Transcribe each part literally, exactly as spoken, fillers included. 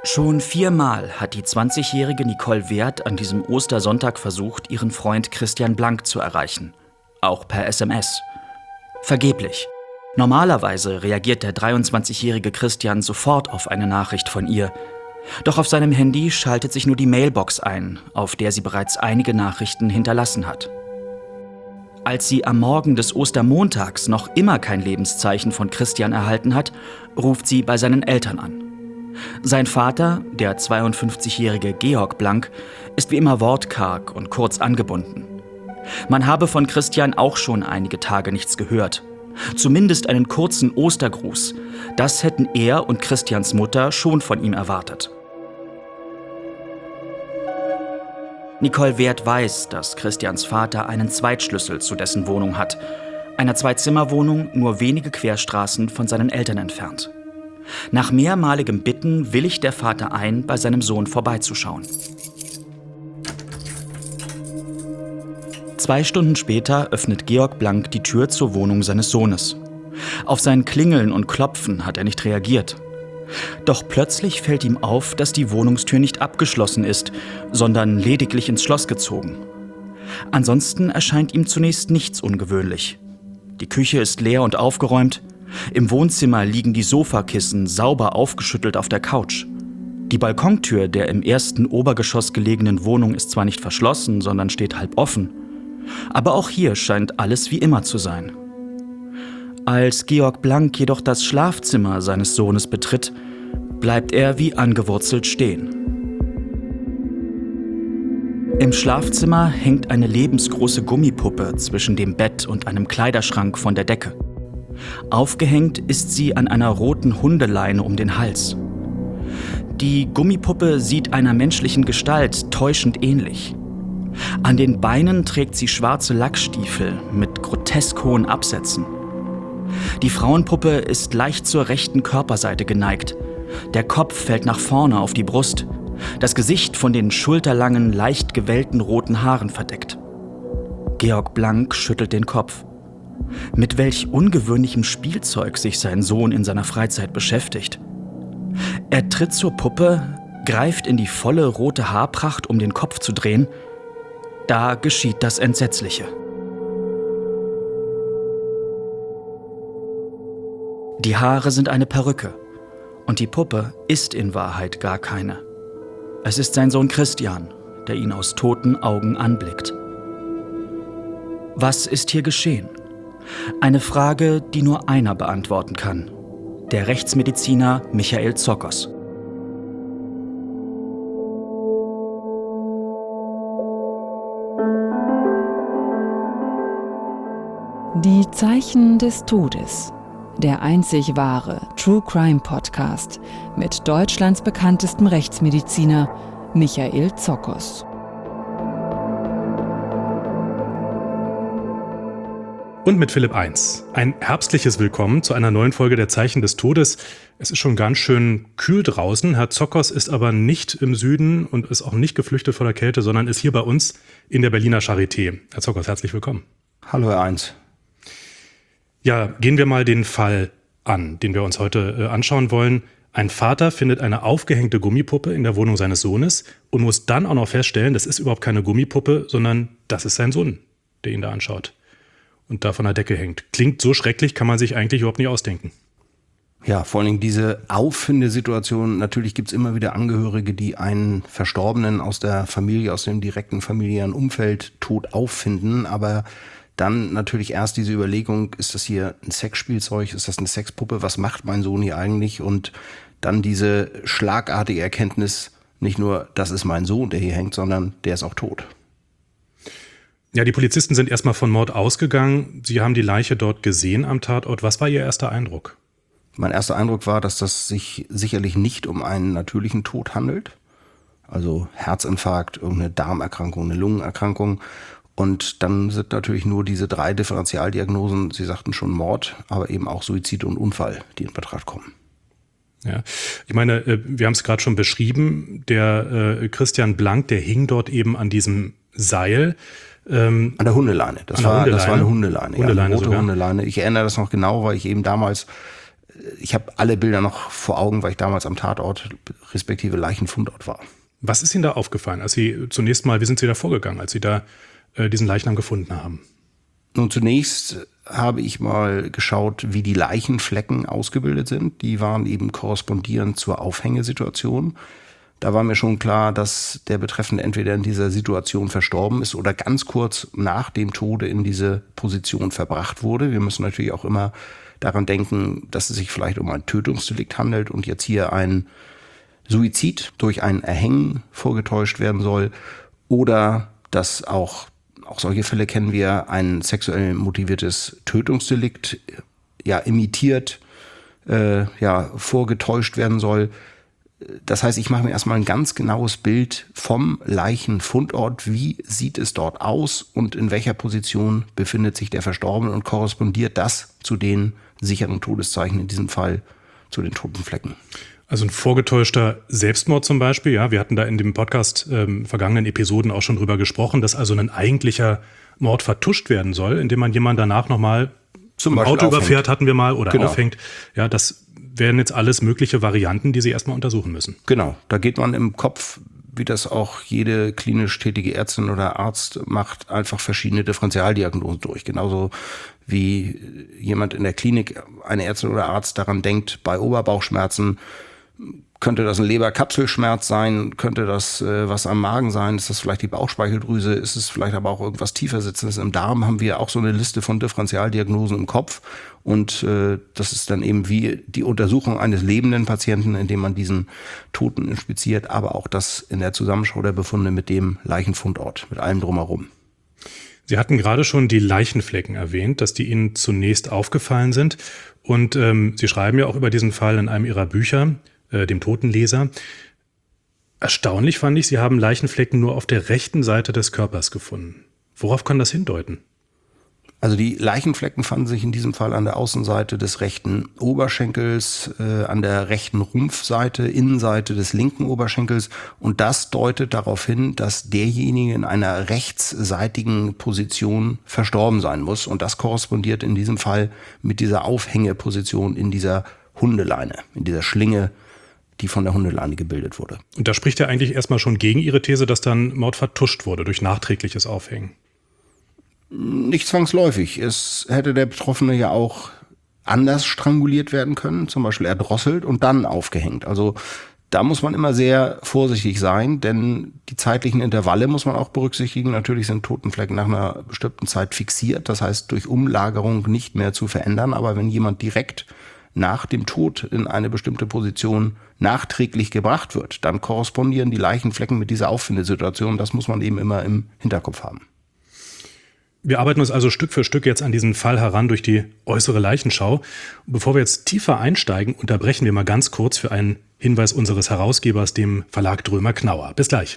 Schon viermal hat die zwanzigjährige Nicole Werth an diesem Ostersonntag versucht, ihren Freund Christian Blank zu erreichen. Auch per S M S. Vergeblich. Normalerweise reagiert der dreiundzwanzigjährige Christian sofort auf eine Nachricht von ihr. Doch auf seinem Handy schaltet sich nur die Mailbox ein, auf der sie bereits einige Nachrichten hinterlassen hat. Als sie am Morgen des Ostermontags noch immer kein Lebenszeichen von Christian erhalten hat, ruft sie bei seinen Eltern an. Sein Vater, der zweiundfünfzigjährige Georg Blank, ist wie immer wortkarg und kurz angebunden. Man habe von Christian auch schon einige Tage nichts gehört. Zumindest einen kurzen Ostergruß. Das hätten er und Christians Mutter schon von ihm erwartet. Nicole Werth weiß, dass Christians Vater einen Zweitschlüssel zu dessen Wohnung hat. Einer Zwei-Zimmer-Wohnung nur wenige Querstraßen von seinen Eltern entfernt. Nach mehrmaligem Bitten willigt der Vater ein, bei seinem Sohn vorbeizuschauen. Zwei Stunden später öffnet Georg Blank die Tür zur Wohnung seines Sohnes. Auf sein Klingeln und Klopfen hat er nicht reagiert. Doch plötzlich fällt ihm auf, dass die Wohnungstür nicht abgeschlossen ist, sondern lediglich ins Schloss gezogen. Ansonsten erscheint ihm zunächst nichts ungewöhnlich. Die Küche ist leer und aufgeräumt. Im Wohnzimmer liegen die Sofakissen sauber aufgeschüttelt auf der Couch. Die Balkontür der im ersten Obergeschoss gelegenen Wohnung ist zwar nicht verschlossen, sondern steht halb offen. Aber auch hier scheint alles wie immer zu sein. Als Georg Blank jedoch das Schlafzimmer seines Sohnes betritt, bleibt er wie angewurzelt stehen. Im Schlafzimmer hängt eine lebensgroße Gummipuppe zwischen dem Bett und einem Kleiderschrank von der Decke. Aufgehängt ist sie an einer roten Hundeleine um den Hals. Die Gummipuppe sieht einer menschlichen Gestalt täuschend ähnlich. An den Beinen trägt sie schwarze Lackstiefel mit grotesk hohen Absätzen. Die Frauenpuppe ist leicht zur rechten Körperseite geneigt. Der Kopf fällt nach vorne auf die Brust. Das Gesicht von den schulterlangen, leicht gewellten roten Haaren verdeckt. Georg Blank schüttelt den Kopf. Mit welch ungewöhnlichem Spielzeug sich sein Sohn in seiner Freizeit beschäftigt. Er tritt zur Puppe, greift in die volle rote Haarpracht, um den Kopf zu drehen. Da geschieht das Entsetzliche. Die Haare sind eine Perücke und die Puppe ist in Wahrheit gar keine. Es ist sein Sohn Christian, der ihn aus toten Augen anblickt. Was ist hier geschehen? Eine Frage, die nur einer beantworten kann. Der Rechtsmediziner Michael Zokos. Die Zeichen des Todes. Der einzig wahre True Crime Podcast mit Deutschlands bekanntestem Rechtsmediziner Michael Zokos. Und mit Philipp eins. Ein herbstliches Willkommen zu einer neuen Folge der Zeichen des Todes. Es ist schon ganz schön kühl draußen. Herr Zokos ist aber nicht im Süden und ist auch nicht geflüchtet vor der Kälte, sondern ist hier bei uns in der Berliner Charité. Herr Zokos, herzlich willkommen. Hallo, Herr eins. Ja, gehen wir mal den Fall an, den wir uns heute äh, anschauen wollen. Ein Vater findet eine aufgehängte Gummipuppe in der Wohnung seines Sohnes und muss dann auch noch feststellen, das ist überhaupt keine Gummipuppe, sondern das ist sein Sohn, der ihn da anschaut und da von der Decke hängt. Klingt so schrecklich, kann man sich eigentlich überhaupt nicht ausdenken. Ja, vor allem diese Auffindesituation. Natürlich gibt's immer wieder Angehörige, die einen Verstorbenen aus der Familie, aus dem direkten familiären Umfeld tot auffinden. Aber dann natürlich erst diese Überlegung, ist das hier ein Sexspielzeug, ist das eine Sexpuppe, was macht mein Sohn hier eigentlich? Und dann diese schlagartige Erkenntnis, nicht nur, das ist mein Sohn, der hier hängt, sondern der ist auch tot. Ja, die Polizisten sind erstmal von Mord ausgegangen. Sie haben die Leiche dort gesehen am Tatort. Was war Ihr erster Eindruck? Mein erster Eindruck war, dass das sich sicherlich nicht um einen natürlichen Tod handelt. Also Herzinfarkt, irgendeine Darmerkrankung, eine Lungenerkrankung. Und dann sind natürlich nur diese drei Differentialdiagnosen, Sie sagten schon Mord, aber eben auch Suizid und Unfall, die in Betracht kommen. Ja, ich meine, wir haben es gerade schon beschrieben, der äh, Christian Blank, der hing dort eben an diesem Seil. Ähm, an der Hundeleine. Das, an der war, Hundeleine. das war eine Hundeleine. Hundeleine ja, eine rote sogar. Hundeleine. Ich erinnere das noch genau, weil ich eben damals ich habe alle Bilder noch vor Augen, weil ich damals am Tatort respektive Leichenfundort war. Was ist Ihnen da aufgefallen, als Sie zunächst mal, wie sind Sie da vorgegangen, als Sie da äh, diesen Leichnam gefunden haben? Nun, zunächst habe ich mal geschaut, wie die Leichenflecken ausgebildet sind. Die waren eben korrespondierend zur Aufhängesituation. Da war mir schon klar, dass der Betreffende entweder in dieser Situation verstorben ist oder ganz kurz nach dem Tode in diese Position verbracht wurde. Wir müssen natürlich auch immer daran denken, dass es sich vielleicht um ein Tötungsdelikt handelt und jetzt hier ein Suizid durch ein Erhängen vorgetäuscht werden soll oder dass auch Auch solche Fälle kennen wir, ein sexuell motiviertes Tötungsdelikt ja imitiert, äh, ja vorgetäuscht werden soll. Das heißt, ich mache mir erstmal ein ganz genaues Bild vom Leichenfundort. Wie sieht es dort aus und in welcher Position befindet sich der Verstorbene und korrespondiert das zu den sicheren Todeszeichen, in diesem Fall zu den toten Flecken. Also ein vorgetäuschter Selbstmord zum Beispiel, ja, wir hatten da in dem Podcast ähm, vergangenen Episoden auch schon drüber gesprochen, dass also ein eigentlicher Mord vertuscht werden soll, indem man jemanden danach nochmal zum Auto aufhängt. Überfährt, hatten wir mal, oder genau. aufhängt. Ja, das wären jetzt alles mögliche Varianten, die Sie erstmal untersuchen müssen. Genau, da geht man im Kopf, wie das auch jede klinisch tätige Ärztin oder Arzt macht, einfach verschiedene Differentialdiagnosen durch. Genauso wie jemand in der Klinik, eine Ärztin oder Arzt daran denkt, bei Oberbauchschmerzen, könnte das ein Leberkapselschmerz sein? Könnte das äh, was am Magen sein? Ist das vielleicht die Bauchspeicheldrüse? Ist es vielleicht aber auch irgendwas tiefer sitzendes im Darm? Haben wir auch so eine Liste von Differentialdiagnosen im Kopf. Und äh, das ist dann eben wie die Untersuchung eines lebenden Patienten, indem man diesen Toten inspiziert, aber auch das in der Zusammenschau der Befunde mit dem Leichenfundort, mit allem drumherum. Sie hatten gerade schon die Leichenflecken erwähnt, dass die Ihnen zunächst aufgefallen sind. Und ähm, Sie schreiben ja auch über diesen Fall in einem Ihrer Bücher, dem Totenleser. Erstaunlich fand ich, Sie haben Leichenflecken nur auf der rechten Seite des Körpers gefunden. Worauf kann das hindeuten? Also die Leichenflecken fanden sich in diesem Fall an der Außenseite des rechten Oberschenkels, äh, an der rechten Rumpfseite, Innenseite des linken Oberschenkels. Und das deutet darauf hin, dass derjenige in einer rechtsseitigen Position verstorben sein muss. Und das korrespondiert in diesem Fall mit dieser Aufhängeposition in dieser Hundeleine, in dieser Schlinge, die von der Hundeleine gebildet wurde. Und da spricht ja eigentlich erstmal schon gegen Ihre These, dass dann Mord vertuscht wurde durch nachträgliches Aufhängen. Nicht zwangsläufig. Es hätte der Betroffene ja auch anders stranguliert werden können, zum Beispiel erdrosselt und dann aufgehängt. Also da muss man immer sehr vorsichtig sein, denn die zeitlichen Intervalle muss man auch berücksichtigen. Natürlich sind Totenflecken nach einer bestimmten Zeit fixiert, das heißt durch Umlagerung nicht mehr zu verändern. Aber wenn jemand direkt nach dem Tod in eine bestimmte Position nachträglich gebracht wird, dann korrespondieren die Leichenflecken mit dieser Auffindesituation. Das muss man eben immer im Hinterkopf haben. Wir arbeiten uns also Stück für Stück jetzt an diesen Fall heran durch die äußere Leichenschau. Und bevor wir jetzt tiefer einsteigen, unterbrechen wir mal ganz kurz für einen Hinweis unseres Herausgebers, dem Verlag Drömer Knauer. Bis gleich.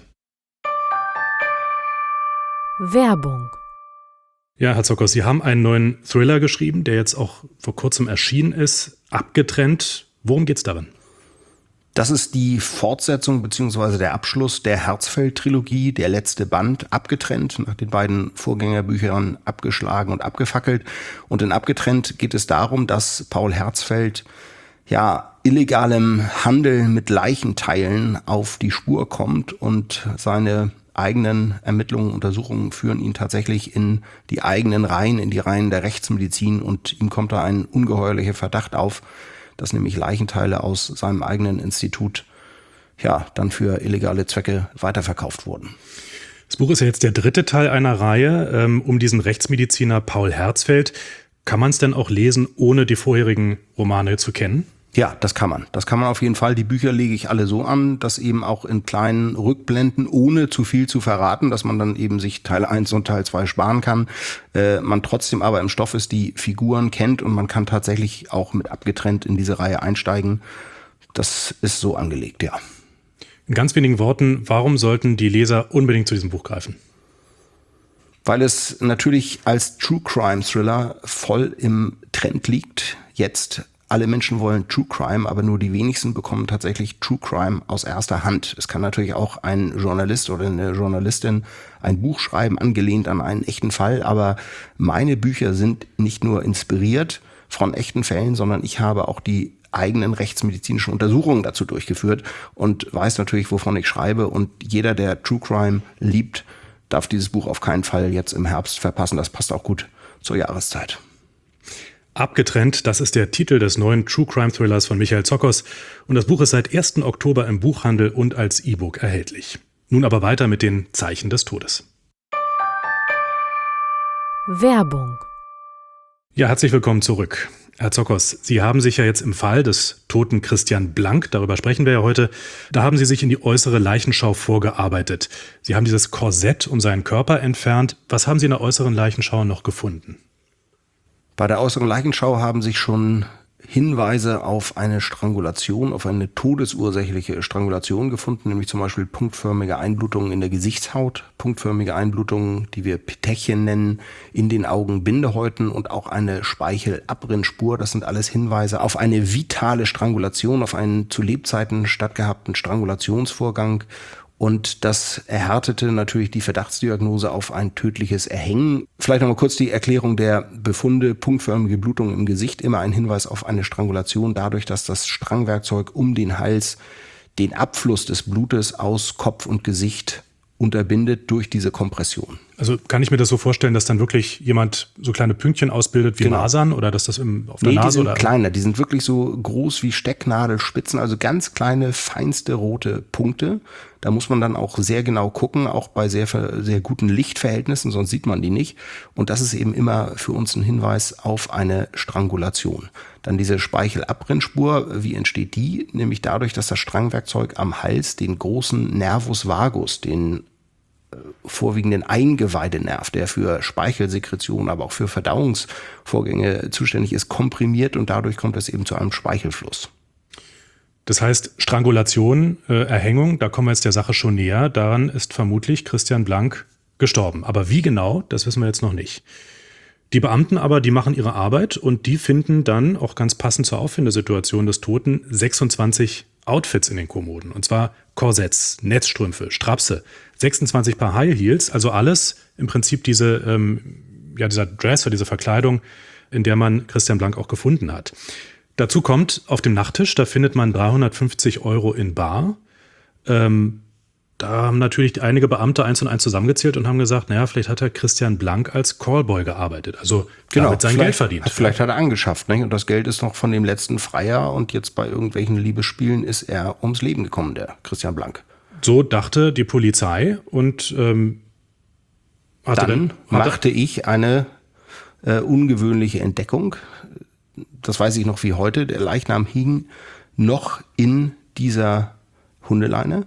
Werbung. Ja, Herr Zockers, Sie haben einen neuen Thriller geschrieben, der jetzt auch vor kurzem erschienen ist, Abgetrennt. Worum geht's darin? Das ist die Fortsetzung bzw. der Abschluss der Herzfeld-Trilogie, der letzte Band, Abgetrennt, nach den beiden Vorgängerbüchern Abgeschlagen und Abgefackelt. Und in Abgetrennt geht es darum, dass Paul Herzfeld ja illegalem Handel mit Leichenteilen auf die Spur kommt und seine eigenen Ermittlungen, Untersuchungen führen ihn tatsächlich in die eigenen Reihen, in die Reihen der Rechtsmedizin und ihm kommt da ein ungeheuerlicher Verdacht auf, dass nämlich Leichenteile aus seinem eigenen Institut ja dann für illegale Zwecke weiterverkauft wurden. Das Buch ist ja jetzt der dritte Teil einer Reihe ähm, um diesen Rechtsmediziner Paul Herzfeld. Kann man es denn auch lesen, ohne die vorherigen Romane zu kennen? Ja, das kann man. Das kann man auf jeden Fall. Die Bücher lege ich alle so an, dass eben auch in kleinen Rückblenden, ohne zu viel zu verraten, dass man dann eben sich Teil eins und Teil zwei sparen kann, äh, man trotzdem aber im Stoff ist, die Figuren kennt und man kann tatsächlich auch mit Abgetrennt in diese Reihe einsteigen. Das ist so angelegt, ja. In ganz wenigen Worten, warum sollten die Leser unbedingt zu diesem Buch greifen? Weil es natürlich als True Crime Thriller voll im Trend liegt. Jetzt alle Menschen wollen True Crime, aber nur die wenigsten bekommen tatsächlich True Crime aus erster Hand. Es kann natürlich auch ein Journalist oder eine Journalistin ein Buch schreiben, angelehnt an einen echten Fall, aber meine Bücher sind nicht nur inspiriert von echten Fällen, sondern ich habe auch die eigenen rechtsmedizinischen Untersuchungen dazu durchgeführt und weiß natürlich, wovon ich schreibe. Und jeder, der True Crime liebt, darf dieses Buch auf keinen Fall jetzt im Herbst verpassen. Das passt auch gut zur Jahreszeit. Abgetrennt, das ist der Titel des neuen True Crime Thrillers von Michael Zokos. Und das Buch ist seit ersten Oktober im Buchhandel und als E-Book erhältlich. Nun aber weiter mit den Zeichen des Todes. Werbung. Ja, herzlich willkommen zurück. Herr Zokos, Sie haben sich ja jetzt im Fall des toten Christian Blank, darüber sprechen wir ja heute, da haben Sie sich in die äußere Leichenschau vorgearbeitet. Sie haben dieses Korsett um seinen Körper entfernt. Was haben Sie in der äußeren Leichenschau noch gefunden? Bei der äußeren Leichenschau haben sich schon Hinweise auf eine Strangulation, auf eine todesursächliche Strangulation gefunden, nämlich zum Beispiel punktförmige Einblutungen in der Gesichtshaut, punktförmige Einblutungen, die wir Petechien nennen, in den Augenbindehäuten und auch eine Speichelabrinnspur. Das sind alles Hinweise auf eine vitale Strangulation, auf einen zu Lebzeiten stattgehabten Strangulationsvorgang. Und das erhärtete natürlich die Verdachtsdiagnose auf ein tödliches Erhängen. Vielleicht noch mal kurz die Erklärung der Befunde. Punktförmige Blutung im Gesicht, immer ein Hinweis auf eine Strangulation, dadurch, dass das Strangwerkzeug um den Hals den Abfluss des Blutes aus Kopf und Gesicht unterbindet durch diese Kompression. Also kann ich mir das so vorstellen, dass dann wirklich jemand so kleine Pünktchen ausbildet wie genau. Masern oder dass das im, auf der nee, Nase? Die sind oder? kleiner, die sind wirklich so groß wie Stecknadelspitzen, also ganz kleine, feinste rote Punkte. Da muss man dann auch sehr genau gucken, auch bei sehr, sehr guten Lichtverhältnissen, sonst sieht man die nicht. Und das ist eben immer für uns ein Hinweis auf eine Strangulation. Dann diese Speichelabrinnspur, wie entsteht die? Nämlich dadurch, dass das Strangwerkzeug am Hals den großen Nervus vagus, den äh, vorwiegenden Eingeweidenerv, der für Speichelsekretion, aber auch für Verdauungsvorgänge zuständig ist, komprimiert und dadurch kommt es eben zu einem Speichelfluss. Das heißt, Strangulation, äh, Erhängung, da kommen wir jetzt der Sache schon näher. Daran ist vermutlich Christian Blank gestorben. Aber wie genau, das wissen wir jetzt noch nicht. Die Beamten aber, die machen ihre Arbeit und die finden dann, auch ganz passend zur Auffindesituation des Toten, sechsundzwanzig Outfits in den Kommoden. Und zwar Korsetts, Netzstrümpfe, Strapse, sechsundzwanzig Paar High Heels, also alles im Prinzip diese, ähm, ja, dieser Dress oder diese Verkleidung, in der man Christian Blank auch gefunden hat. Dazu kommt, auf dem Nachttisch, da findet man dreihundertfünfzig Euro in bar. Ähm, da haben natürlich einige Beamte eins und eins zusammengezählt und haben gesagt, naja, vielleicht hat er Christian Blank als Callboy gearbeitet, also genau, damit sein Geld verdient. Vielleicht hat er angeschafft, nicht? Und das Geld ist noch von dem letzten Freier und jetzt bei irgendwelchen Liebesspielen ist er ums Leben gekommen, der Christian Blank. So dachte die Polizei und ähm, hatte dann, dann machte ich eine äh, ungewöhnliche Entdeckung. Das weiß ich noch wie heute, der Leichnam hing noch in dieser Hundeleine.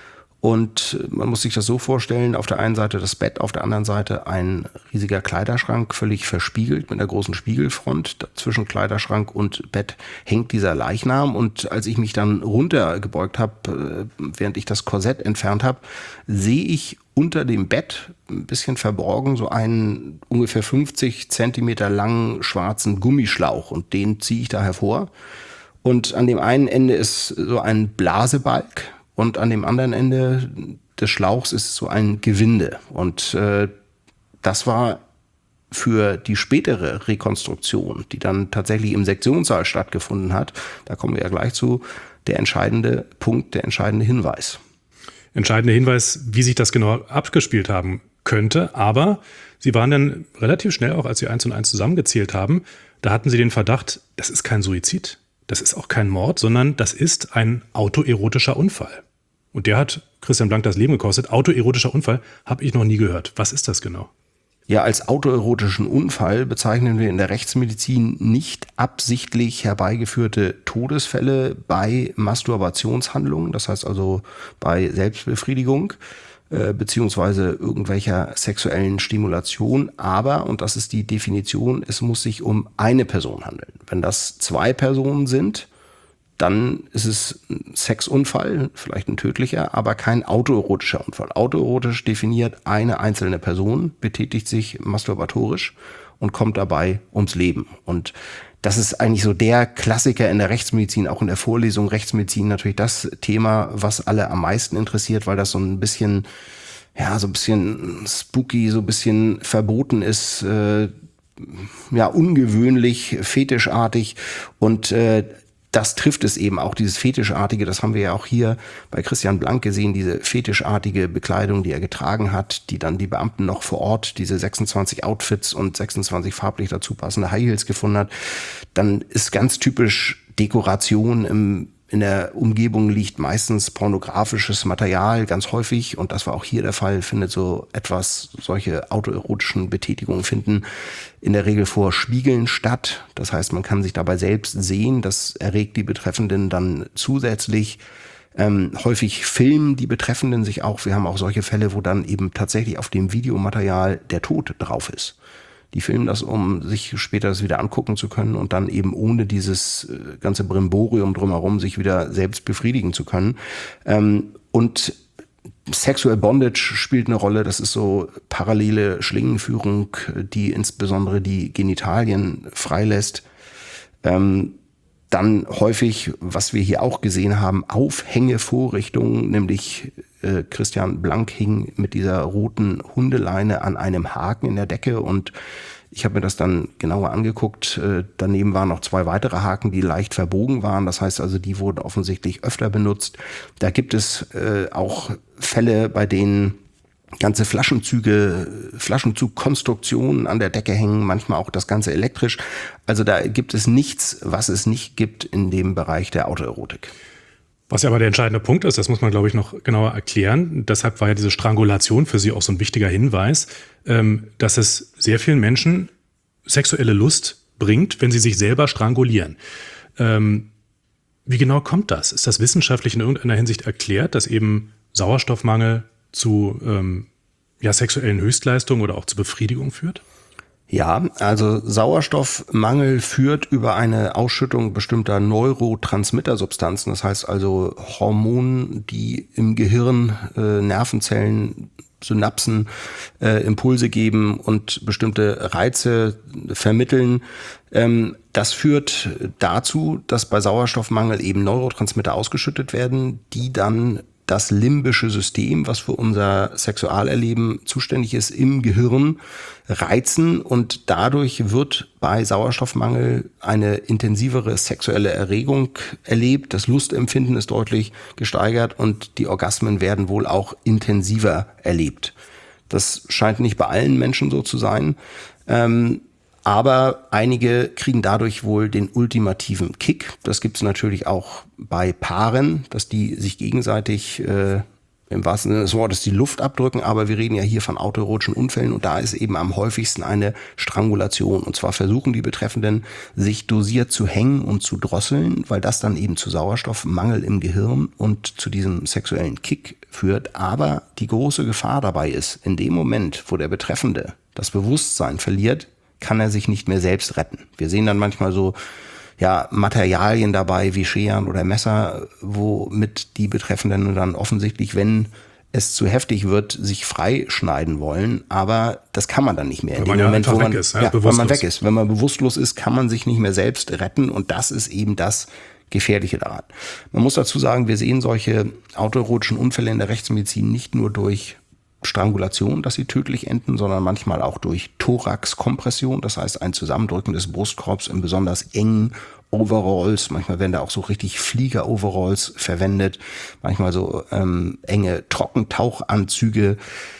Und man muss sich das so vorstellen, auf der einen Seite das Bett, auf der anderen Seite ein riesiger Kleiderschrank, völlig verspiegelt mit einer großen Spiegelfront. Zwischen Kleiderschrank und Bett hängt dieser Leichnam. Und als ich mich dann runtergebeugt habe, während ich das Korsett entfernt habe, sehe ich unter dem Bett, ein bisschen verborgen, so einen ungefähr fünfzig Zentimeter langen schwarzen Gummischlauch. Und den ziehe ich da hervor. Und an dem einen Ende ist so ein Blasebalg. Und an dem anderen Ende des Schlauchs ist so ein Gewinde. Und äh, das war für die spätere Rekonstruktion, die dann tatsächlich im Sektionssaal stattgefunden hat, da kommen wir ja gleich zu, der entscheidende Punkt, der entscheidende Hinweis. Entscheidender Hinweis, wie sich das genau abgespielt haben könnte. Aber Sie waren dann relativ schnell, auch als Sie eins und eins zusammengezählt haben, da hatten Sie den Verdacht, das ist kein Suizid. Das ist auch kein Mord, sondern das ist ein autoerotischer Unfall. Und der hat Christian Blank das Leben gekostet. Autoerotischer Unfall habe ich noch nie gehört. Was ist das genau? Ja, als autoerotischen Unfall bezeichnen wir in der Rechtsmedizin nicht absichtlich herbeigeführte Todesfälle bei Masturbationshandlungen, das heißt also bei Selbstbefriedigung äh, beziehungsweise irgendwelcher sexuellen Stimulation. Aber, und das ist die Definition, es muss sich um eine Person handeln. Wenn das zwei Personen sind, dann ist es ein Sexunfall, vielleicht ein tödlicher, aber kein autoerotischer Unfall. Autoerotisch definiert eine einzelne Person, betätigt sich masturbatorisch und kommt dabei ums Leben. Und das ist eigentlich so der Klassiker in der Rechtsmedizin, auch in der Vorlesung Rechtsmedizin natürlich das Thema, was alle am meisten interessiert, weil das so ein bisschen, ja, so ein bisschen spooky, so ein bisschen verboten ist, äh, ja, ungewöhnlich, fetischartig und äh, das trifft es eben auch, dieses Fetischartige, das haben wir ja auch hier bei Christian Blank gesehen, diese fetischartige Bekleidung, die er getragen hat, die dann die Beamten noch vor Ort, diese sechsundzwanzig Outfits und sechsundzwanzig farblich dazu passende High Heels gefunden hat. Dann ist ganz typisch Dekoration im In der Umgebung liegt meistens pornografisches Material, ganz häufig, und das war auch hier der Fall, findet so etwas, solche autoerotischen Betätigungen finden in der Regel vor Spiegeln statt. Das heißt, man kann sich dabei selbst sehen, das erregt die Betreffenden dann zusätzlich. Ähm, häufig filmen die Betreffenden sich auch. Wir haben auch solche Fälle, wo dann eben tatsächlich auf dem Videomaterial der Tod drauf ist. Die filmen das, um sich später das wieder angucken zu können und dann eben ohne dieses ganze Brimborium drumherum sich wieder selbst befriedigen zu können. Und Sexual Bondage spielt eine Rolle. Das ist so parallele Schlingenführung, die insbesondere die Genitalien freilässt. Dann häufig, was wir hier auch gesehen haben, Aufhängevorrichtungen, nämlich äh, Christian Blank hing mit dieser roten Hundeleine an einem Haken in der Decke und ich habe mir das dann genauer angeguckt. Äh, daneben waren noch zwei weitere Haken, die leicht verbogen waren. Das heißt also, die wurden offensichtlich öfter benutzt. Da gibt es äh, auch Fälle, bei denen ganze Flaschenzüge, Flaschenzugkonstruktionen an der Decke hängen, manchmal auch das Ganze elektrisch. Also da gibt es nichts, was es nicht gibt in dem Bereich der Autoerotik. Was ja aber der entscheidende Punkt ist, das muss man, glaube ich, noch genauer erklären. Deshalb war ja diese Strangulation für Sie auch so ein wichtiger Hinweis, dass es sehr vielen Menschen sexuelle Lust bringt, wenn sie sich selber strangulieren. Wie genau kommt das? Ist das wissenschaftlich in irgendeiner Hinsicht erklärt, dass eben Sauerstoffmangel zu ähm, ja, sexuellen Höchstleistungen oder auch zur Befriedigung führt? Ja, also Sauerstoffmangel führt über eine Ausschüttung bestimmter Neurotransmittersubstanzen, das heißt also Hormonen, die im Gehirn äh, Nervenzellen, Synapsen äh, Impulse geben und bestimmte Reize vermitteln. Ähm, das führt dazu, dass bei Sauerstoffmangel eben Neurotransmitter ausgeschüttet werden, die dann das limbische System, was für unser Sexualerleben zuständig ist, im Gehirn reizen und dadurch wird bei Sauerstoffmangel eine intensivere sexuelle Erregung erlebt. Das Lustempfinden ist deutlich gesteigert und die Orgasmen werden wohl auch intensiver erlebt. Das scheint nicht bei allen Menschen so zu sein. Ähm, Aber einige kriegen dadurch wohl den ultimativen Kick. Das gibt es natürlich auch bei Paaren, dass die sich gegenseitig äh, im wahrsten Sinne des Wortes die Luft abdrücken. Aber wir reden ja hier von autoerotischen Unfällen und da ist eben am häufigsten eine Strangulation. Und zwar versuchen die Betreffenden, sich dosiert zu hängen und zu drosseln, weil das dann eben zu Sauerstoffmangel im Gehirn und zu diesem sexuellen Kick führt. Aber die große Gefahr dabei ist, in dem Moment, wo der Betreffende das Bewusstsein verliert, kann er sich nicht mehr selbst retten. Wir sehen dann manchmal so ja, Materialien dabei wie Scheren oder Messer, womit die Betreffenden dann offensichtlich, wenn es zu heftig wird, sich freischneiden wollen. Aber das kann man dann nicht mehr. In dem Moment, wo man, ist, ja, ja, wenn man weg ist. Wenn man bewusstlos ist, kann man sich nicht mehr selbst retten. Und das ist eben das Gefährliche daran. Man muss dazu sagen, wir sehen solche autoerotischen Unfälle in der Rechtsmedizin nicht nur durch Strangulation, dass sie tödlich enden, sondern manchmal auch durch Thoraxkompression, das heißt ein Zusammendrücken des Brustkorbs in besonders engen Overalls. Manchmal werden da auch so richtig Flieger-Overalls verwendet, manchmal so ähm, enge Trockentauchanzüge.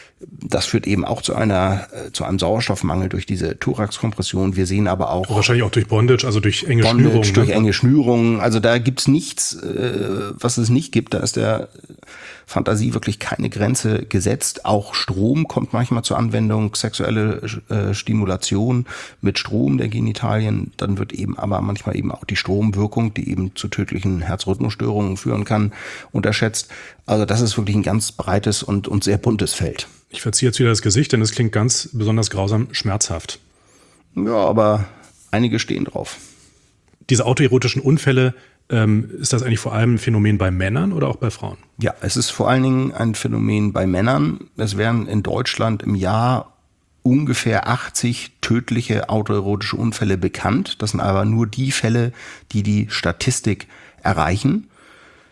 Das führt eben auch zu einer äh, zu einem Sauerstoffmangel durch diese Thoraxkompression. Wir sehen aber auch wahrscheinlich auch durch Bondage, also durch enge Bondage, Schnürungen. Durch ne? enge Schnürungen. Also da gibt's nichts, äh, was es nicht gibt. Da ist der Fantasie wirklich keine Grenze gesetzt. Auch Strom kommt manchmal zur Anwendung, sexuelle äh, Stimulation mit Strom der Genitalien. Dann wird eben aber manchmal eben auch die Stromwirkung, die eben zu tödlichen Herzrhythmusstörungen führen kann, unterschätzt. Also das ist wirklich ein ganz breites und, und sehr buntes Feld. Ich verziehe jetzt wieder das Gesicht, denn es klingt ganz besonders grausam schmerzhaft. Ja, aber einige stehen drauf. Diese autoerotischen Unfälle, ähm, ist das eigentlich vor allem ein Phänomen bei Männern oder auch bei Frauen? Ja, es ist vor allen Dingen ein Phänomen bei Männern. Es werden in Deutschland im Jahr ungefähr achtzig tödliche autoerotische Unfälle bekannt. Das sind aber nur die Fälle, die die Statistik erreichen.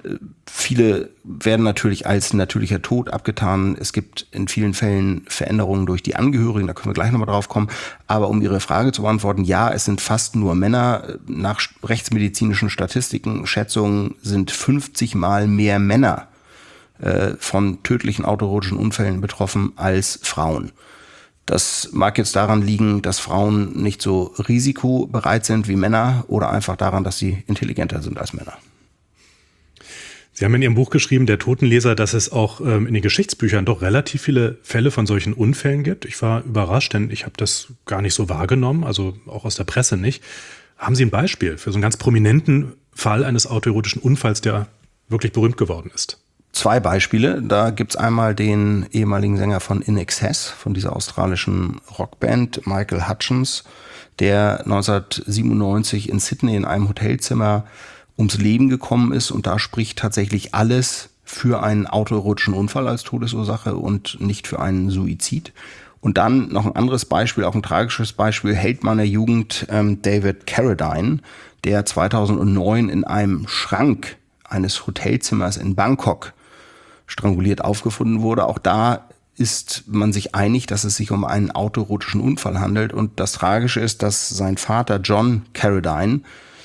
Viele werden natürlich als natürlicher Tod abgetan. Es gibt in vielen Fällen Veränderungen durch die Angehörigen, da können wir gleich nochmal drauf kommen. Aber um Ihre Frage zu beantworten, ja, es sind fast nur Männer. Nach rechtsmedizinischen Statistiken, Schätzungen sind fünfzig Mal mehr Männer äh, von tödlichen autoerotischen Unfällen betroffen als Frauen. Das mag jetzt daran liegen, dass Frauen nicht so risikobereit sind wie Männer oder einfach daran, dass sie intelligenter sind als Männer. Sie haben in Ihrem Buch geschrieben, der Totenleser, dass es auch ähm, in den Geschichtsbüchern doch relativ viele Fälle von solchen Unfällen gibt. Ich war überrascht, denn ich habe das gar nicht so wahrgenommen, also auch aus der Presse nicht. Haben Sie ein Beispiel für so einen ganz prominenten Fall eines autoerotischen Unfalls, der wirklich berühmt geworden ist? Zwei Beispiele. Da gibt's einmal den ehemaligen Sänger von In Excess, von dieser australischen Rockband, Michael Hutchence, der neunzehnhundertsiebenundneunzig in Sydney in einem Hotelzimmer ums Leben gekommen ist. Und da spricht tatsächlich alles für einen autoerotischen Unfall als Todesursache und nicht für einen Suizid. Und dann noch ein anderes Beispiel, auch ein tragisches Beispiel, Held meiner Jugend, ähm, David Carradine, der zweitausendneun in einem Schrank eines Hotelzimmers in Bangkok stranguliert aufgefunden wurde. Auch da ist man sich einig, dass es sich um einen autoerotischen Unfall handelt. Und das Tragische ist, dass sein Vater John Carradine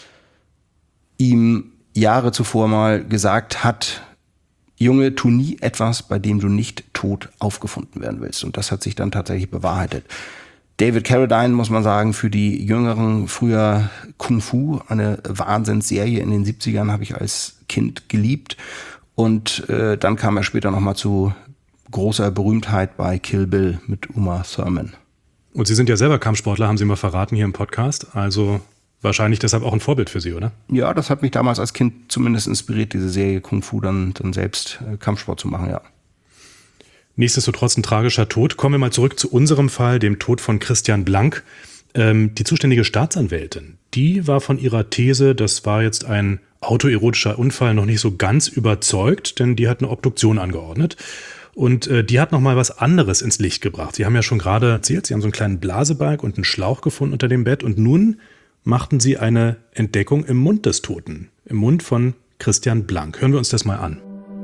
ihm Jahre zuvor mal gesagt hat, Junge, tu nie etwas, bei dem du nicht tot aufgefunden werden willst. Und das hat sich dann tatsächlich bewahrheitet. David Carradine, muss man sagen, für die Jüngeren früher Kung Fu, eine Wahnsinnsserie in den siebzigern, habe ich als Kind geliebt. Und äh, dann kam er später nochmal zu großer Berühmtheit bei Kill Bill mit Uma Thurman. Und Sie sind ja selber Kampfsportler, haben Sie mal verraten hier im Podcast. Also wahrscheinlich deshalb auch ein Vorbild für Sie, oder? Ja, das hat mich damals als Kind zumindest inspiriert, diese Serie Kung Fu dann, dann selbst äh, Kampfsport zu machen, ja. Nichtsdestotrotz ein tragischer Tod. Kommen wir mal zurück zu unserem Fall, dem Tod von Christian Blank. Ähm, die zuständige Staatsanwältin, die war von ihrer These, das war jetzt ein autoerotischer Unfall, noch nicht so ganz überzeugt, denn die hat eine Obduktion angeordnet. Und äh, die hat noch mal was anderes ins Licht gebracht. Sie haben ja schon gerade erzählt, Sie haben so einen kleinen Blasebalg und einen Schlauch gefunden unter dem Bett. Und nun machten Sie eine Entdeckung im Mund des Toten, im Mund von Christian Blank. Hören wir uns das mal an.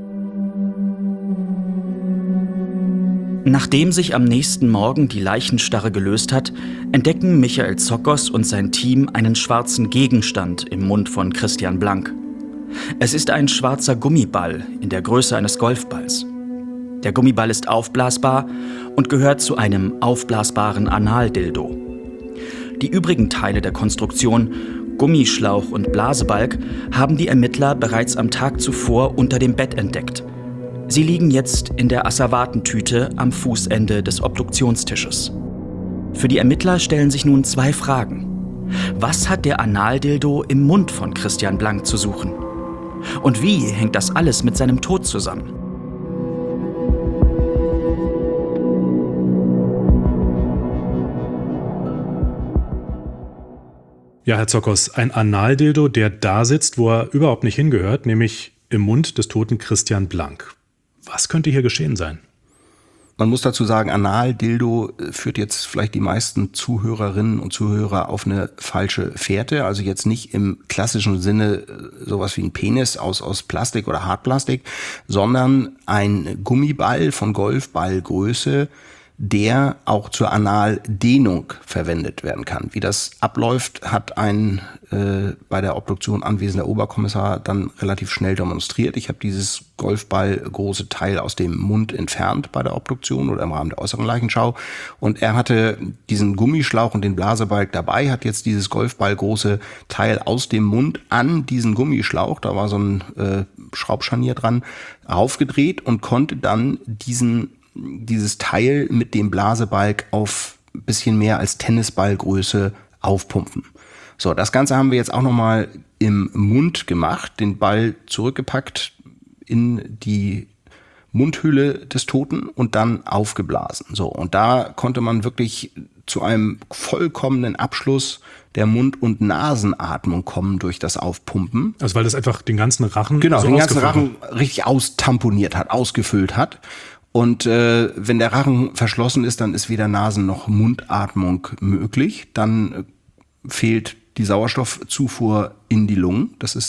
Nachdem sich am nächsten Morgen die Leichenstarre gelöst hat, entdecken Michael Zokos und sein Team einen schwarzen Gegenstand im Mund von Christian Blank. Es ist ein schwarzer Gummiball in der Größe eines Golfballs. Der Gummiball ist aufblasbar und gehört zu einem aufblasbaren Analdildo. Die übrigen Teile der Konstruktion, Gummischlauch und Blasebalg, haben die Ermittler bereits am Tag zuvor unter dem Bett entdeckt. Sie liegen jetzt in der Asservatentüte am Fußende des Obduktionstisches. Für die Ermittler stellen sich nun zwei Fragen. Was hat der Analdildo im Mund von Christian Blank zu suchen? Und wie hängt das alles mit seinem Tod zusammen? Ja, Herr Zokos, ein Analdildo, der da sitzt, wo er überhaupt nicht hingehört, nämlich im Mund des toten Christian Blank. Was könnte hier geschehen sein? Man muss dazu sagen, Analdildo führt jetzt vielleicht die meisten Zuhörerinnen und Zuhörer auf eine falsche Fährte. Also jetzt nicht im klassischen Sinne sowas wie ein Penis aus, aus Plastik oder Hartplastik, sondern ein Gummiball von Golfballgröße, der auch zur Analdehnung verwendet werden kann. Wie das abläuft, hat ein äh, bei der Obduktion anwesender Oberkommissar dann relativ schnell demonstriert. Ich habe dieses Golfball-große Teil aus dem Mund entfernt bei der Obduktion oder im Rahmen der äußeren Leichenschau. Und er hatte diesen Gummischlauch und den Blasebalg dabei, hat jetzt dieses Golfball-große Teil aus dem Mund an diesen Gummischlauch, da war so ein äh, Schraubscharnier dran, aufgedreht und konnte dann diesen dieses Teil mit dem Blasebalg auf ein bisschen mehr als Tennisballgröße aufpumpen. So, das Ganze haben wir jetzt auch nochmal im Mund gemacht, den Ball zurückgepackt in die Mundhöhle des Toten und dann aufgeblasen. So, und da konnte man wirklich zu einem vollkommenen Abschluss der Mund- und Nasenatmung kommen durch das Aufpumpen. Also weil das einfach den ganzen Rachen genau, so den ganzen Rachen hat. richtig austamponiert hat, ausgefüllt hat. Und äh, wenn der Rachen verschlossen ist, dann ist weder Nasen- noch Mundatmung möglich. Dann äh, fehlt die Sauerstoffzufuhr in die Lungen. Das ist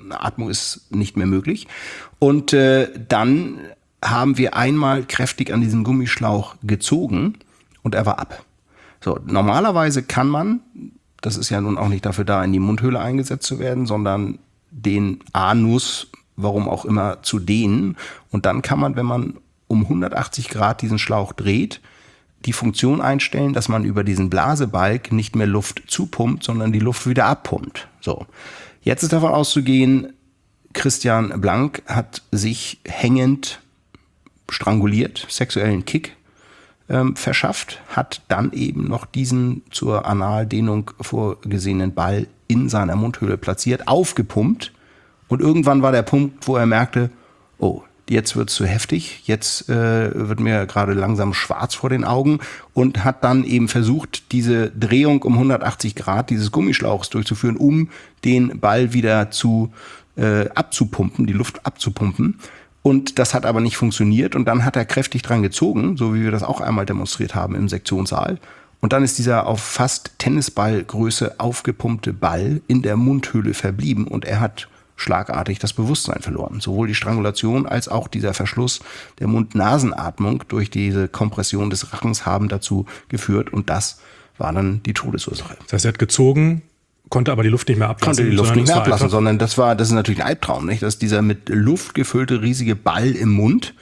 Atmung ist nicht mehr möglich. Und äh, dann haben wir einmal kräftig an diesen Gummischlauch gezogen und er war ab. So, normalerweise kann man, das ist ja nun auch nicht dafür da, in die Mundhöhle eingesetzt zu werden, sondern den Anus, warum auch immer, zu dehnen. Und dann kann man, wenn man um hundertachtzig Grad diesen Schlauch dreht, die Funktion einstellen, dass man über diesen Blasebalg nicht mehr Luft zupumpt, sondern die Luft wieder abpumpt. So, jetzt ist davon auszugehen, Christian Blank hat sich hängend stranguliert, sexuellen Kick ähm, verschafft, hat dann eben noch diesen zur Analdehnung vorgesehenen Ball in seiner Mundhöhle platziert, aufgepumpt und irgendwann war der Punkt, wo er merkte, oh, jetzt wird's zu heftig, jetzt äh, wird mir gerade langsam schwarz vor den Augen und hat dann eben versucht, diese Drehung um hundertachtzig Grad dieses Gummischlauchs durchzuführen, um den Ball wieder zu äh, abzupumpen, die Luft abzupumpen. Und das hat aber nicht funktioniert und dann hat er kräftig dran gezogen, so wie wir das auch einmal demonstriert haben im Sektionssaal. Und dann ist dieser auf fast Tennisballgröße aufgepumpte Ball in der Mundhöhle verblieben und er hat schlagartig das Bewusstsein verloren. Sowohl die Strangulation als auch dieser Verschluss der Mund-Nasen-Atmung durch diese Kompression des Rachens haben dazu geführt und das war dann die Todesursache. Das heißt, er hat gezogen, konnte aber die Luft nicht mehr ablassen. Konnte die Luft nicht mehr ablassen, sondern das war, das ist natürlich ein Albtraum, nicht? Das ist dieser mit Luft gefüllte riesige Ball im Mund.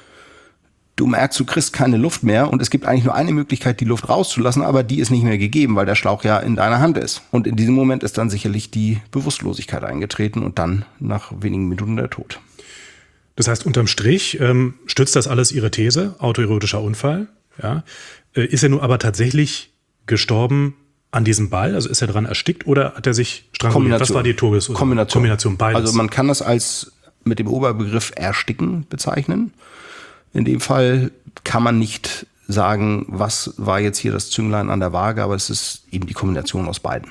Du merkst, du kriegst keine Luft mehr und es gibt eigentlich nur eine Möglichkeit, die Luft rauszulassen, aber die ist nicht mehr gegeben, weil der Schlauch ja in deiner Hand ist. Und in diesem Moment ist dann sicherlich die Bewusstlosigkeit eingetreten und dann nach wenigen Minuten der Tod. Das heißt, unterm Strich ähm, stützt das alles Ihre These, autoerotischer Unfall. Ja. Äh, ist er nun aber tatsächlich gestorben an diesem Ball? Also ist er dran erstickt oder hat er sich stranguliert? Was war die Todesursache? Kombination. Kombination, beides. Also man kann das als mit dem Oberbegriff Ersticken bezeichnen. In dem Fall kann man nicht sagen, was war jetzt hier das Zünglein an der Waage, aber es ist eben die Kombination aus beiden.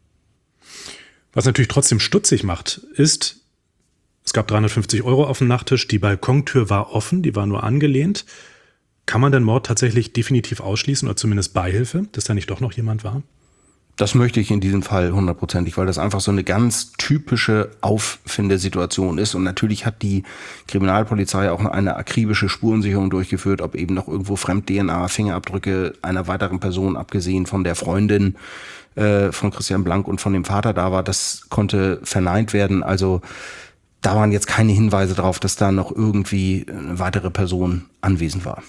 Was natürlich trotzdem stutzig macht, ist, es gab dreihundertfünfzig Euro auf dem Nachttisch, die Balkontür war offen, die war nur angelehnt. Kann man den Mord tatsächlich definitiv ausschließen oder zumindest Beihilfe, dass da nicht doch noch jemand war? Das möchte ich in diesem Fall hundertprozentig, weil das einfach so eine ganz typische Auffindesituation ist. Und natürlich hat die Kriminalpolizei auch eine akribische Spurensicherung durchgeführt, ob eben noch irgendwo Fremd-D N A, Fingerabdrücke einer weiteren Person, abgesehen von der Freundin äh, von Christian Blank und von dem Vater da war. Das konnte verneint werden. Also da waren jetzt keine Hinweise darauf, dass da noch irgendwie eine weitere Person anwesend war.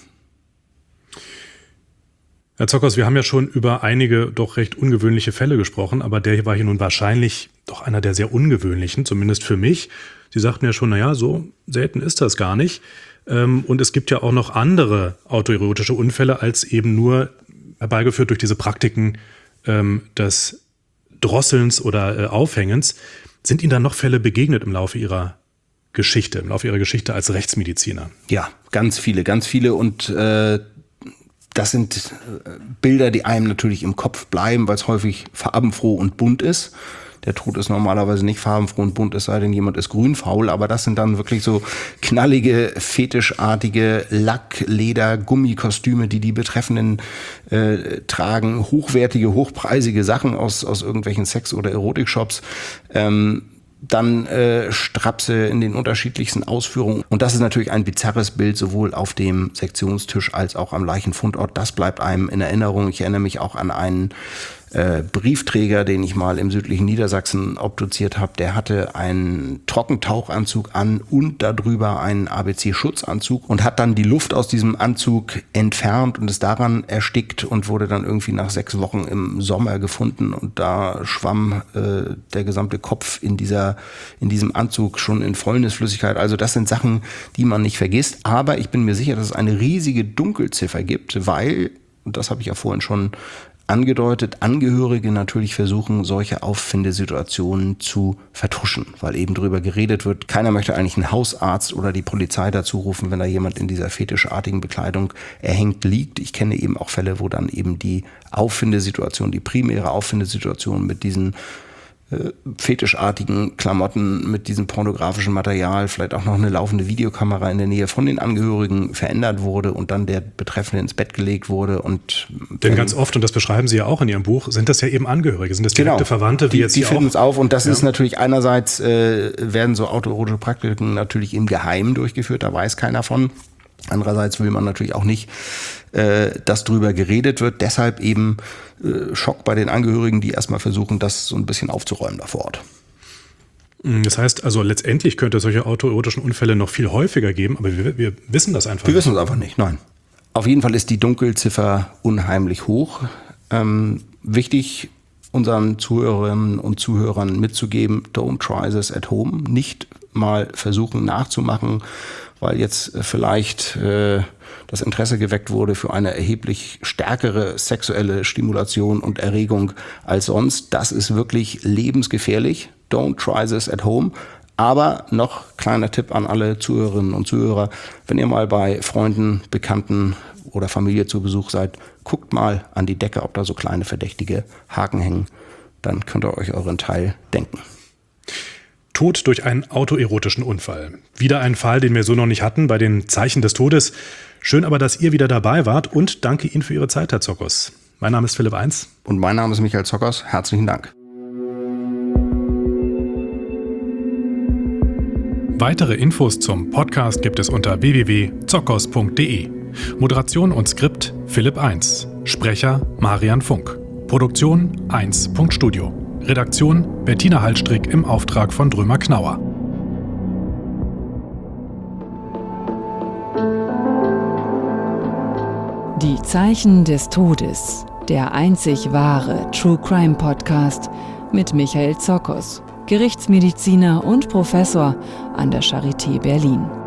Herr Zockers, wir haben ja schon über einige doch recht ungewöhnliche Fälle gesprochen, aber der hier war hier nun wahrscheinlich doch einer der sehr ungewöhnlichen, zumindest für mich. Sie sagten ja schon, naja, so selten ist das gar nicht. Und es gibt ja auch noch andere autoerotische Unfälle als eben nur herbeigeführt durch diese Praktiken des Drosselns oder Aufhängens. Sind Ihnen da noch Fälle begegnet im Laufe Ihrer Geschichte, im Laufe Ihrer Geschichte als Rechtsmediziner? Ja, ganz viele, ganz viele und äh das sind Bilder, die einem natürlich im Kopf bleiben, weil es häufig farbenfroh und bunt ist. Der Tod ist normalerweise nicht farbenfroh und bunt, es sei denn, jemand ist grünfaul. Aber das sind dann wirklich so knallige, fetischartige Lack-, Leder-, Gummikostüme, die die Betreffenden äh, tragen. Hochwertige, hochpreisige Sachen aus, aus irgendwelchen Sex- oder Erotikshops. Ähm, Dann äh, Strapse in den unterschiedlichsten Ausführungen. Und das ist natürlich ein bizarres Bild, sowohl auf dem Sektionstisch als auch am Leichenfundort. Das bleibt einem in Erinnerung. Ich erinnere mich auch an einen äh, Briefträger, den ich mal im südlichen Niedersachsen obduziert habe. Der hatte einen Trockentauchanzug an und darüber einen A B C-Schutzanzug und hat dann die Luft aus diesem Anzug entfernt und ist daran erstickt und wurde dann irgendwie nach sechs Wochen im Sommer gefunden. Und da schwamm äh, der gesamte Kopf in dieser in diesem Anzug schon in Fäulnisflüssigkeit. Also das sind Sachen, die man nicht vergisst. Aber ich bin mir sicher, dass es eine riesige Dunkelziffer gibt, weil, und das habe ich ja vorhin schon angedeutet, Angehörige natürlich versuchen, solche Auffindesituationen zu vertuschen, weil eben darüber geredet wird. Keiner möchte eigentlich einen Hausarzt oder die Polizei dazu rufen, wenn da jemand in dieser fetischartigen Bekleidung erhängt liegt. Ich kenne eben auch Fälle, wo dann eben die Auffindesituation, die primäre Auffindesituation mit diesen fetischartigen Klamotten mit diesem pornografischen Material, vielleicht auch noch eine laufende Videokamera in der Nähe von den Angehörigen verändert wurde und dann der Betreffende ins Bett gelegt wurde. Und Denn ganz oft, und das beschreiben Sie ja auch in Ihrem Buch, sind das ja eben Angehörige, sind das direkte genau, Verwandte, wie die, jetzt die hier finden auch. es auf und das Ja. ist natürlich einerseits, äh, werden so autoerotische Praktiken natürlich im Geheimen durchgeführt, da weiß keiner von. Andererseits will man natürlich auch nicht, äh, dass drüber geredet wird. Deshalb eben äh, Schock bei den Angehörigen, die erstmal versuchen, das so ein bisschen aufzuräumen da vor Ort. Das heißt also, letztendlich könnte es solche autoerotischen Unfälle noch viel häufiger geben, aber wir, wir wissen das einfach Wir nicht. wissen es einfach nicht, nein. Auf jeden Fall ist die Dunkelziffer unheimlich hoch. Ähm, wichtig, unseren Zuhörerinnen und Zuhörern mitzugeben, don't try this at home. Nicht mal versuchen nachzumachen, weil jetzt vielleicht äh, das Interesse geweckt wurde für eine erheblich stärkere sexuelle Stimulation und Erregung als sonst. Das ist wirklich lebensgefährlich. Don't try this at home. Aber noch kleiner Tipp an alle Zuhörerinnen und Zuhörer, wenn ihr mal bei Freunden, Bekannten oder Familie zu Besuch seid, guckt mal an die Decke, ob da so kleine verdächtige Haken hängen. Dann könnt ihr euch euren Teil denken. Tod durch einen autoerotischen Unfall. Wieder ein Fall, den wir so noch nicht hatten bei den Zeichen des Todes. Schön aber, dass ihr wieder dabei wart und danke Ihnen für Ihre Zeit, Herr Zockers. Mein Name ist Philipp Eins. Und mein Name ist Michael Zockers. Herzlichen Dank. Weitere Infos zum Podcast gibt es unter w w w punkt zockers punkt d e. Moderation und Skript Philipp Eins. Sprecher Marian Funk. Produktion eins Punkt studio. Redaktion Bettina Hallstrick im Auftrag von Drömer Knauer. Die Zeichen des Todes, der einzig wahre True Crime Podcast mit Michael Zockers, Gerichtsmediziner und Professor an der Charité Berlin.